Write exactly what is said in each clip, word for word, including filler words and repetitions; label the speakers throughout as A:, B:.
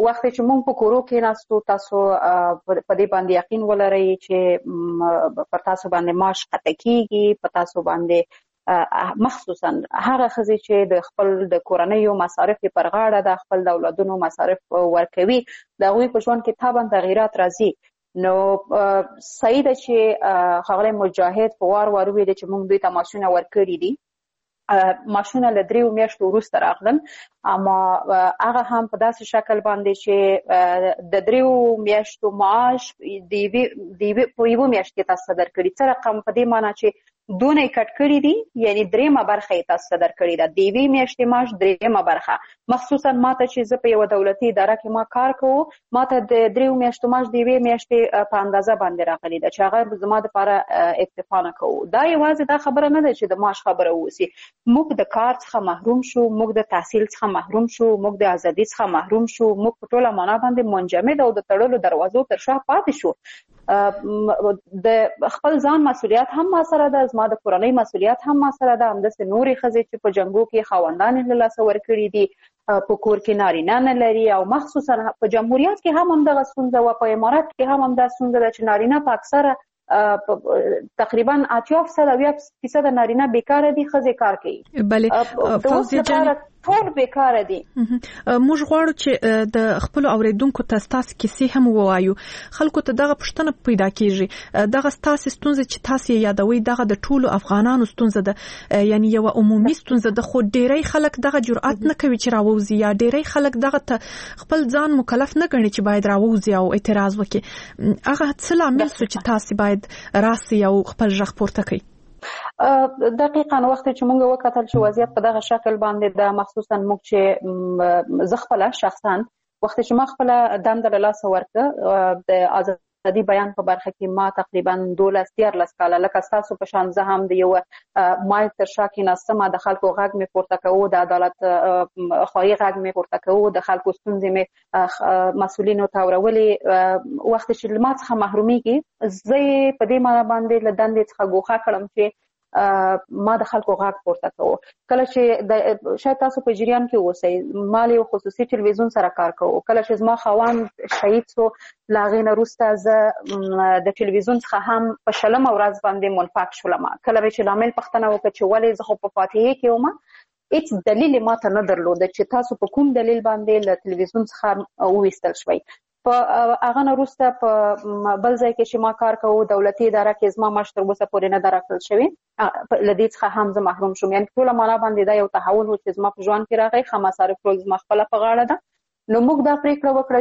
A: وخت چې موږ په کورو کې ناستو تاسو په دې باندې یقین ولرئ چې پر تاسو باندې معاش قطع کیږي، په تاسو باندې مخصوصا هغه ښځې چې د خپل د کورنیو مصارف پر غاړه د خپل د اولادونو مصارف ورکوي د هغوی په ژوند کې طبعا تغیرات راځي. نو صحیح ده چې ښاغلی مجاهد په وار وار وویل چې موږ دوی ته معاشونه ورکړي دي. معاشونه له دریو میاشتو وروسته راغلل، اما هغه هم په داسې شکل باندې چې د دریو میاشتو معاش د یوې په یوه میاشت کې تاسو ته درکړي. څه رقم په دې معنی چې دونه یې کټ کړي دي، یعنی دریمه برخه یې تاسو ته درکړې ده، د یوې میاشتې معاش دریمه برخه. مخصوصا ماته چې زه په یوه دولتي اداره کې ما کار کوو، ماته د دریو میاشتو معاش د یوې میاشتې په اندازه باندې راغلی ده چې هغه زما دپاره اکتفا نه کوو. دا یوازې دا خبره نه ده چې د معاش خبره واوسي، موږ د کار څخه محروم شو، موږ د تحصیل څخه محروم شو، موږ د ازادي څخه محروم شو، موږ په ټوله معنا باندې منجمد او د تړلو دروازو تر شا پاتې شو. د خپل ځان مسؤلیت هم ما سره ده، زما د کورنۍ مسؤلیت هم ما سره ده. همداسې نورې ښځې چې په جنګو کې خاوندان یې له لاسه ورکړي دي، په کور کې نارینه نه لري، او مخصوصا په جمهوریت کې هم همدغه ستونزه وه، په امارات کې هم همدا ستونزه ده چې نارینه په اکثره تقریبا اتیا فیصد اویا فیصد نارینه بیکاره دي، ښځې کار کوي.
B: بله فوزیه جان
A: ټول بیکاره دي.
B: موږ غواړو چې د خپل اوریدونکو ته ستاسو کیسې هم ووایو. خلکو ته دغه پوښتنه پیدا کیږي، دغه ستاسو ستونزه چې تاسو یې یادوي دغه د ټولو افغانانو ستونزه ده، یعنی یو عمومي ستونزه ده، خو ډیری خلک دغه جرأت نه کوي چې راووځي، یا ډیری خلک دغه ته خپل ځان مکلف نه ګڼي چې باید راووځي او اعتراض وکړي. هغه څه لامل څه چې تاسو باید راسي او خپل غږ پورته کړئ؟
A: دقیقاً وخت چې موږ وکتل چې وضعیت په دغه شکل باندې ده، مخصوصا موږ چې زه خپله شخصا وخت چې ما خپله دنده له لاسه ورکړه د آزادي بیان په برخه کې، ما تقریبا دولس دیارلس کاله لکه ستاسو په شان زه هم د یو مایل تر شا کېناستم، د خلکو غږ مې پورته کوو، د عدالت خواهي غږ مې پورته کوو، د خلکو ستونزې مې مسؤلینو ته اورولې. وخت چې له ما څخه محرومیږي، زه یې په دې معنی باندې له دندې څخه ګوښه کړم چې ما د خلکو غږ پورته کوو. کله چې د شاید تاسو په جریان کې اوسئ، ما له یو خصوصي تلویزیون سره کار کوو. کله چې زما خاوند شهید سو، له هغې نه وروسته زه د تلویزیون څخه هم په شلمه ورځ باندې منفک شولم. کله مې چې لامل پوښتنه وکړه چې ولې زه خو په فاتحې کې وم، هیڅ دلیل ما ته نه درلوده چې تاسو په کوم دلیل باندې له تلویزیون څخه وویستل شوئ. په هغه نه وروسته په بل ځای کې چې ما کار کوو، دولتي اداره کې زما معاش تر اوسه پورې نه ده راکړل شوی، له دې څخه هم زه محروم شوم. یعنې ټوله معنا باندې دا یو تحول و چې زما په ژوند کې راغی، ښه مصارف ټول زما خپله په غاړه ده. نو موږ دا پریکړه وکړه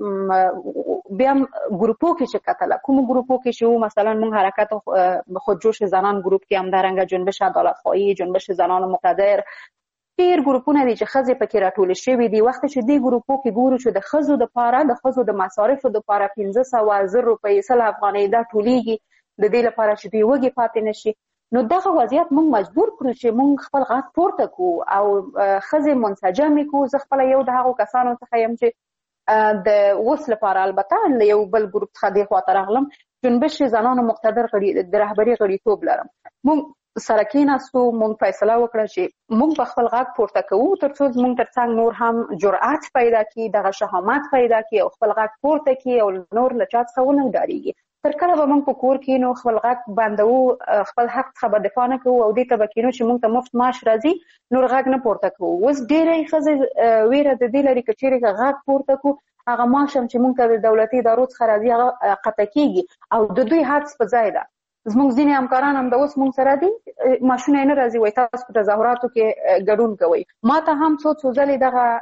A: چې بیا ګروپو کې چې کتله، کومو ګروپو کې چې وو، مثلا موږ حرکت خودجوش زنان ګروپ کې همدارنګه جنبش عدالت خواهی، جنبش زنان مقتدر، ډېر ګروپونه دي چې ښځې پکې راټولې شوي دي. وخت چې دې ګروپو کې ګورو چې د ښځو دپاره د ښځو د مصارفو دپاره پنځه سوه زر روپۍ سل افغانۍ دا ټولېږي د دې لپاره چې دوی وږې پاتې نه شي. نو دغه وضعیت موږ مجبور کړو چې موږ خپل غږ پورته کړو او ښځې منسجمې کړو. زه خپله یو د هغو کسانو څخه یم چې د اوس لپاره البته له یو بل ګروپ څخه دې خواته راغلم، جنبش زنانو مقتدر د رهبري غړیتوب لرم. موږ سره کېناستو، موږ فیصله وکړه چې موږ به خپل غږ پورته کوو تر څو زموږ تر څنګ نور هم جرأت پیدا کړي، دغه شهامت پیدا کړي او خپل غږ پورته کړي او نور له چا څخه ونه ډارېږي. تر کله به موږ په کور کېنو، خپل غږ بندوو، خپل حق څخه به دفاع نه کوو او دې ته به کېنو چې موږ ته مفت معاش راځي، نور غږ نه پورته کوو. اوس ډېرې ښځې ویره د دې لري که چېرې غږ پورته کړو، هغه معاش هم چې موږ ته د دولتي ادارو څخه راځي هغه قطع کېږي او د دوی حدس په ځای ده. زموږ ځینې همکاران هم د اوس موږ سره دي، معاشونه یې نه راځي، وایي تاسو په تظاهراتو کې ګډون کوئ. ما ته هم څو څو ځلې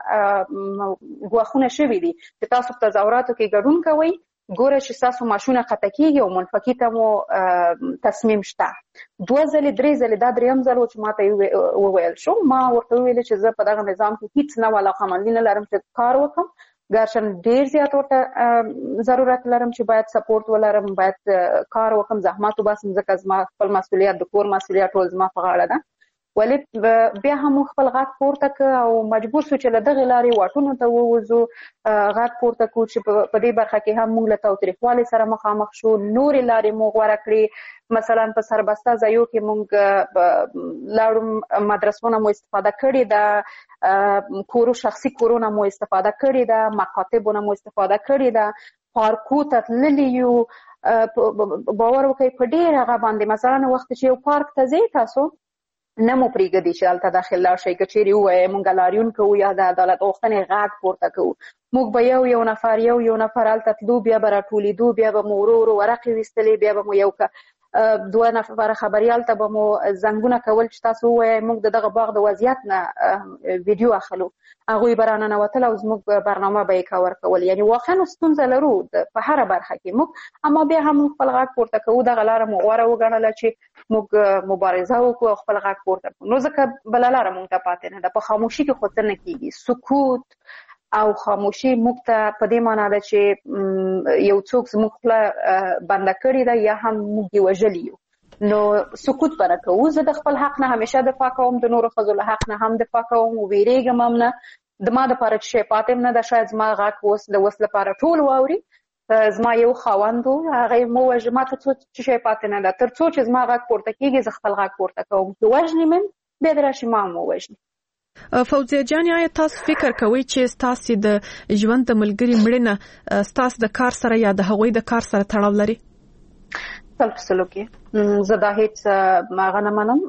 A: دغه ګواښونه شوي دي چې تاسو په تظاهراتو کې ګډون کوئ، ګوره چې ستاسو معاشونه قطع کېږي او منفکي ته مو تصمیم شته. دوه ځلې درې ځلې دا درېیم ځل و چې ما ته وویل شو. ما ورته وویلې چې زه په دغه نظام کې هېڅ نه علاقمندي نه لرم چې کار وکړم، ګرشن ډیر زیات ورته ضرورت لرم چې باید سپورت ولرم، باید کار وکړم، زحمت وباسم، ځکه زما خپل مسؤلیت د کور مسؤلیت ټول زما په غاړه ده. ولې بیا هم خپل غږ پورته ک او مجبور شو چې له دغه لارې واټونو ته ووځو غږ پورته کو چې په دې برخه کې هم موږ له تاوتریخوالي سره مخامخ شو. نورې لارې موږ غوره کړې، مثلا په سربسته ځایو کې موږ لاړو، مدرسونه مو استفاده کړې ده، کورو شخصي کورونه مو استفاده کړې ده، مکاتبونه مو استفاده کړې ده، پارکو ته تللي یو. باور وکړئ په ډېر هغه باندې مثلا وخت چې یو پارک ته ځئ تاسو نه مو پرېږدي چې هلته داخل لاړ شئ، که چېرې ووایئ موږ لاریون کوو یا د عدالت غوښتنې غږ پورته کوو، موږ به یو یو نفر یو یو نفر هلته تلو، بیا به راټولېدو، بیا به مو ورو ورو ورقې ویستلې، بیا به مو یو دوه نفره خبریال ته به مو زنګونه کول چې تاسو ووایئ موږ د دغه باغ د وضعیت نه ویډیو اخلو، هغوی به راننوتل او زموږ برنامه به یې کور کول. یعنې واقعا ستونزه لرو په هره برخه کې موږ، اما بیا هم موږ خپل غږ پورته کوو. دغه لاره مو غوره وګڼله چې موږ مبارزه وکړو او خپل غږ پورته کړو. نو ځکه بله لاره موږ ته پاتې نه ده. په خاموشي کې خو څه نه کېږي. سکوت او خاموشي موږ ته په دې معنا ده چې یو څوک زموږ خوله بنده کړې ده یا هم موږ یې وژلي یو. نو سکوت به نه کوو. زه د خپل حق نه همیشه دفاع کوم، د نورو ښځو له حق نه هم دفاع کوم، ویرېږم هم نه. د ما دپاره چې شی پاتې هم نه ده. شاید زما غږ اوس د اوس لپاره ټول واوري، زما یو خاوند و هغه یې مو وژه، ما ته څه شی پاتې نه ده. تر څو چې زما غږ پورته کېږي زه خپل غږ پورته کوم. که وژني مې بیا دې راشي ما هم ووژني.
B: فوزیه جانې، آیا تاسو فکر کوئ چې ستاسو د ژوند د ملګري مړینه ستاسو د کار سره یا د هغوی د کار سره تړاو لري؟
A: سل په سلو کې زه دا هېڅ هغه نه منم،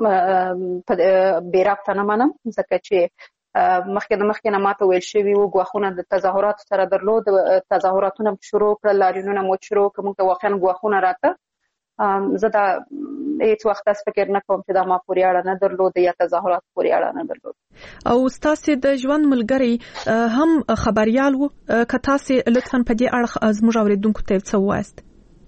A: بې ربطه نه منم، ځکه چې مخکې د مخکې نه ماته ویل شوي وو ګواښونه د تظاهراتو سره درلود، تظاهراتونه شروع کړل، لاریونونه مو شروع کړل، موږ ته واقعا ګواښونه راته. زه دا هیڅ وخت داسې فکر نه کوم چې دا ما پورې اړه نه درلود یا تظاهرات پورې اړه نه درلود.
B: او ستاسو د ژوند ملګری هم خبريال وو، که تاسو لطفاً په دې اړه زموږ اوریدونکو ته څه ووایاست؟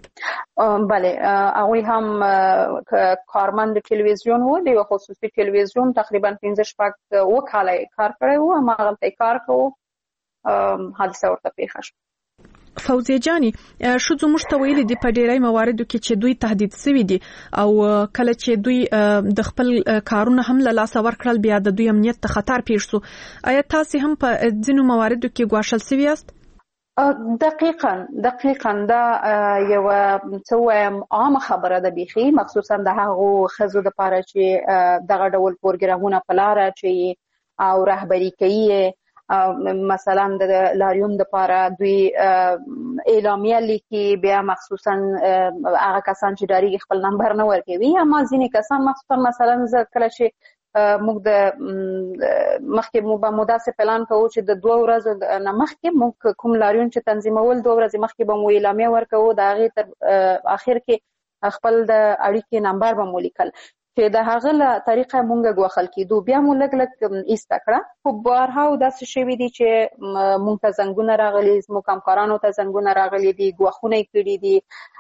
A: بله، هغوی هم کارمند تلویزیون وو، د یو خصوصي تلویزیون تقریبا پنځه شپږ اوه کاله کار کړی وو، هماغلته کار کوو، حادثه ورته پیښه شوه.
B: فوزیه جانې، ښځو موږ ته ویلي دي په ډېری مواردو کې چې دوی تهدید سوي دي او کله چې دوی د خپل کارونه هم له لاسه ورکړل بیا د دوی امنیت ته خطر پیښ شو. آیا تاسو هم په ځینو مواردو کې ګواښل سوي یاست؟
A: دقیقاً دقیقاً دا یو څه وایم عامه خبره ده بیخي، مخصوصا د هغو ښځو دپاره چې دغه ډول پروګرامونه په لاره اچوي او رهبري کوي. مثلا د لاریون دپاره دوی اعلامیه لیکي، بیا مخصوصا هغه کسان چې ډاریږي خپل نمبر نه ورکوي، اما ځینې کسان مخصوصا مثلا زه کله چې موږ د مخکې مو به مو داسې پلان کوو چې د دوه ورځو نه مخکې موږ کوم لاریون چې تنظیمول دوه ورځې مخکې به مو اعلامیه ورکوو، د هغې تر اخر کې خپل د اړیکې نمبر به مو لیکل چې د هغه له طریقه مونږ ګواښل کېدو. بیا مو لږ لږ ایسته کړه، خو بارهاو داسې شوي دي چې مونږ ته زنګونه راغلي، زموږ همکارانو ته زنګونه راغلي دي، ګواښونه یې کړي دي،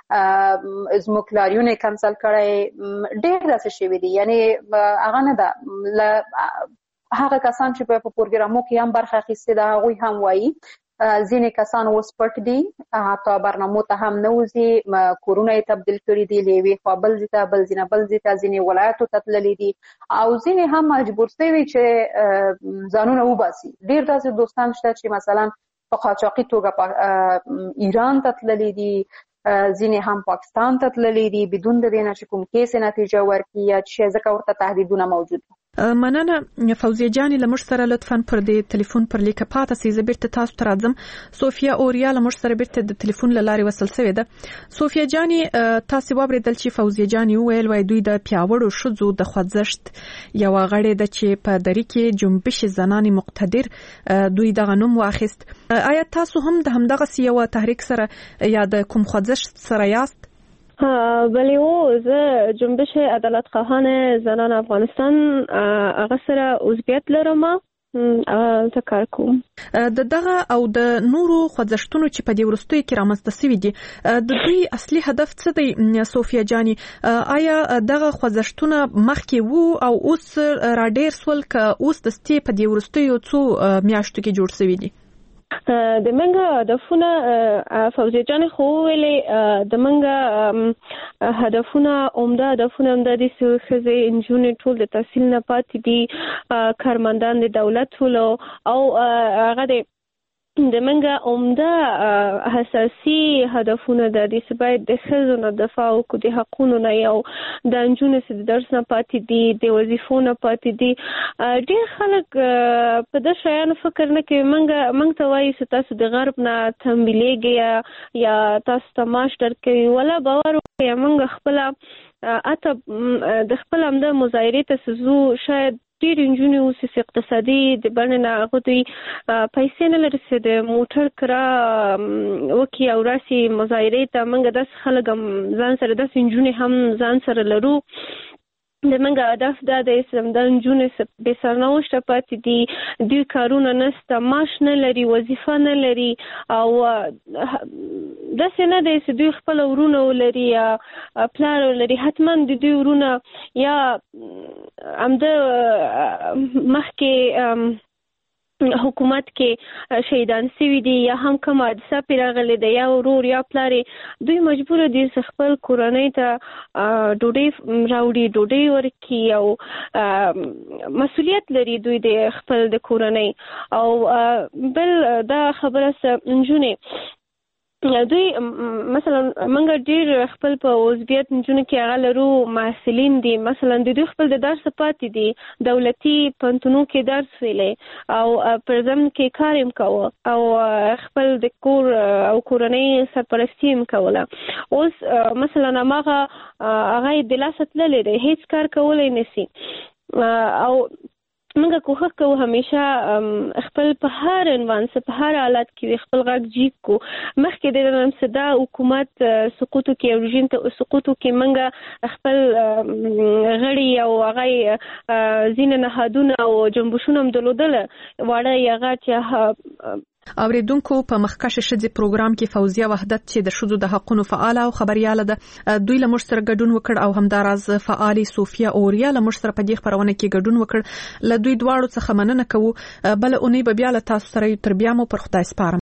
A: زموږ لاریون یې کنسل کړی، ډېر داسې شوي دي. یعنې هغه نه ده، له هغه کسان چې په پروګرامو کې هم برخه اخیستې ده هغوی هم وایي ځینې کسان اوس پټ دي، حتی برنامو ته هم نه وځي، کورونه یې تبدیل کړي دي، له یوې خوا بل ځای ته، بل ځای نه بل ځای ته، ځینې ولایتو ته تللي دي او ځینې هم مجبور شوي چې ځانونه وباسي. ډېر داسې دوستان شته چې مثلا په قاچاقي توګه ایران ته تللي دي، ځینې هم پاکستان ته تللي دي بدون د دې نه چې کوم کیس نتیجه ورکړي یا چې ځکه ورته تهدیدونه موجود دي.
B: مننه فوزیه جانې، له موږ سره لطفاً پر دې تلیفون پر لیکه پاته سي. زه بیرته تاسو ته راځم. صوفیا اوریا له موږ سره بیرته د تلیفون له لارې وصل سوې ده. صوفیا جانې، تاسو واورېدل چې فوزیه جانې وویل وایي دوی د پیاوړو ښځو د خوځښت یوه غړې ده چې په دري کې جنبش زنانې مقتدر دوی دغه نوم واخیست. آیا تاسو هم د همدغسې یوه تحریک سره یا د کوم خوځښت سره یاست؟
C: بله او زه جنبش عدالت خواهان زنان افغانستان هغه سره عضویت لرم، زه کار کوم.
B: د دغه او د نورو خوځښتونو چې په دې وروستیو کې رامنځته سوي دي، د دوی اصلي هدف څه دی صوفیا جانې؟ آیا دغه خوځښتونه مخکې وو او اوس راډېر سول که اوس دستي په دې وروستیو څو میاشتو کې جوړ سوي دي؟
C: د منګه هدفونه فوزیه جان خو ویلې د منګه هدفونه عمده هدفونه هم د دې ښځې نجونې ټول د تحصیل نه پاتې دي کارمندان د دولت ټول او هغه د د منګه عمده اساسي هدفونه د دې چې باید د ښځو نه دفاع وکړو د حقونو نه یو د نجونو چې د درس نه پاتې دي د وظیفو نه پاتې دي ډېر خلک په دې شیانو فکر نه کوي منګه منګ ته وایي چې تاسو د غرب نه تنبیلیږئ یا تاسو ته معاش درکوي ولا باور وکړئ منګه خپله اته د خپل همدا مظاهرې ته ځو شاید ډېر نجونې اوس چې اقتصادي د بڼې نه هغه دوی پیسې نه لري چې د موټر کرا وکړي او راسي مظاهرې ته موږ داسې خلک هم ځان سره داسې نجونې هم ځان سره لرو د منګه هدف دا دی چې د نجونې بې سرنوشته پاتې دي دوی کارونه نشته معاش نه لري وظیفه نه لري او داسې نه دی چې دوی خپل ورونه ولري یا پلار ولري حتما د دوی ورونه یا همده مخکې حکومت کې شهیدان شوي دي یا هم کوم حادثه پرې راغلې ده یا ورور یا پلار دوی مجبور دي چې خپل کورنۍ ته ډوډۍ راوړي ډوډۍ ورکړي او مسؤلیت لري دوی د خپل د کورنۍ او بل دا خبره څه نجونې دوی مثلا منګه ډېر خپل په عضویت نجونو کې هغه لرو محصلین دي مثلا د دوی خپل د درس پاتې دي دولتي پوهنتونونو کې درس ویلی او پر ضمن کې کار یې کوه او خپل د کور او کورنۍ سرپرستي یې کوله اوس مثلا هماغه هغه یې د لاسه تللی دی هېڅ کار کولی نشي او منګه کوښښ کوو همیشه خپل په هر عنوان څه په هر حالت کې خپل غږ جیب کو مخکې د نن دا حکومت سقوطو کې او رژیم ته سقوطو کې منګه خپل غړي او هغه ځینې نهادونه او جنبشونه هم درلودله واړه هغه چې
B: اوریدونکو په مخکشه شذې پروګرام کې فوزیه وحدت چې د شذو د حقونو فعال او خبرياله ده دوی له موږ سره ګډون وکړ او همداراز فعالي صوفیا اوریا له موږ سره په دې خبرونه کې ګډون وکړ له دوی دواړو څخه مننه کوو بل اونۍ به بیا له تاسو سره تر بیا مو پر خدای سپارم